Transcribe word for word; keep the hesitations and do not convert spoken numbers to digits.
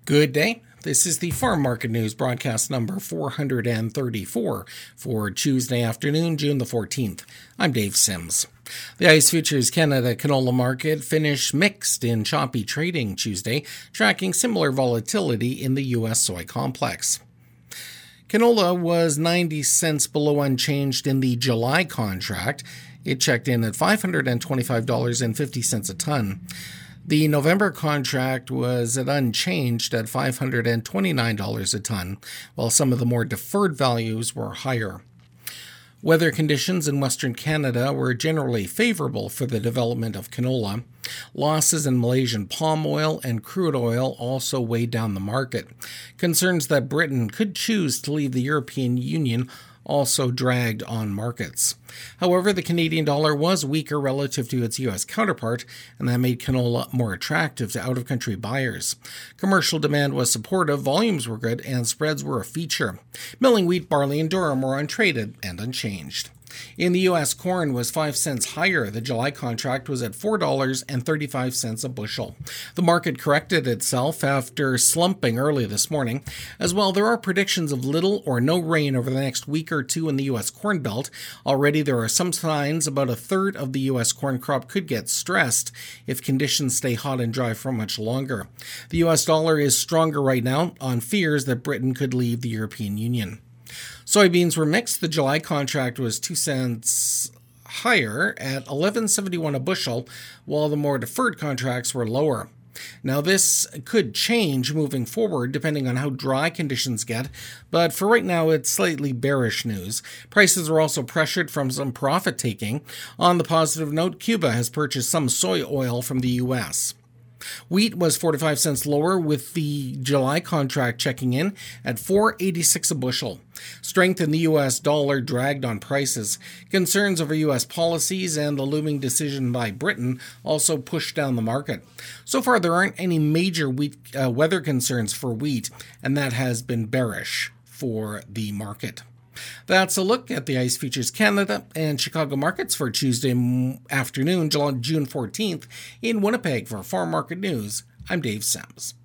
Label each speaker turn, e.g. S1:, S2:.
S1: Good day. This is the Farm Market News broadcast number four hundred thirty-four for Tuesday afternoon, June the fourteenth. I'm Dave Sims. The ICE Futures Canada canola market finished mixed in choppy trading Tuesday, tracking similar volatility in the U S soy complex. Canola was ninety cents below unchanged in the July contract. It checked in at five hundred twenty-five dollars and fifty cents a ton. The November contract was at unchanged at five hundred twenty-nine dollars a ton, while some of the more deferred values were higher. Weather conditions in Western Canada were generally favorable for the development of canola. Losses in Malaysian palm oil and crude oil also weighed down the market. Concerns that Britain could choose to leave the European Union also dragged on markets. However, the Canadian dollar was weaker relative to its U S counterpart, and that made canola more attractive to out-of-country buyers. Commercial demand was supportive, volumes were good, and spreads were a feature. Milling wheat, barley, and durum were untraded and unchanged. In the U S, corn was five cents higher. The July contract was at four dollars and thirty-five cents a bushel. The market corrected itself after slumping early this morning. As well, there are predictions of little or no rain over the next week or two in the U S Corn Belt. Already there are some signs about a third of the U S corn crop could get stressed if conditions stay hot and dry for much longer. The U S dollar is stronger right now on fears that Britain could leave the European Union. Soybeans were mixed. The July contract was two cents higher at eleven seventy-one a bushel, while the more deferred contracts were lower. Now, this could change moving forward depending on how dry conditions get, but for right now, it's slightly bearish news. Prices are also pressured from some profit-taking. On the positive note, Cuba has purchased some soy oil from the U S. Wheat was forty-five cents lower, with the July contract checking in at four eighty-six a bushel. Strength in the U S dollar dragged on prices. Concerns over U S policies and the looming decision by Britain also pushed down the market. So far, there aren't any major wheat, uh, weather concerns for wheat, and that has been bearish for the market. That's a look at the ICE Futures Canada and Chicago markets for Tuesday afternoon, June fourteenth. In Winnipeg for Farm Market News, I'm Dave Sims.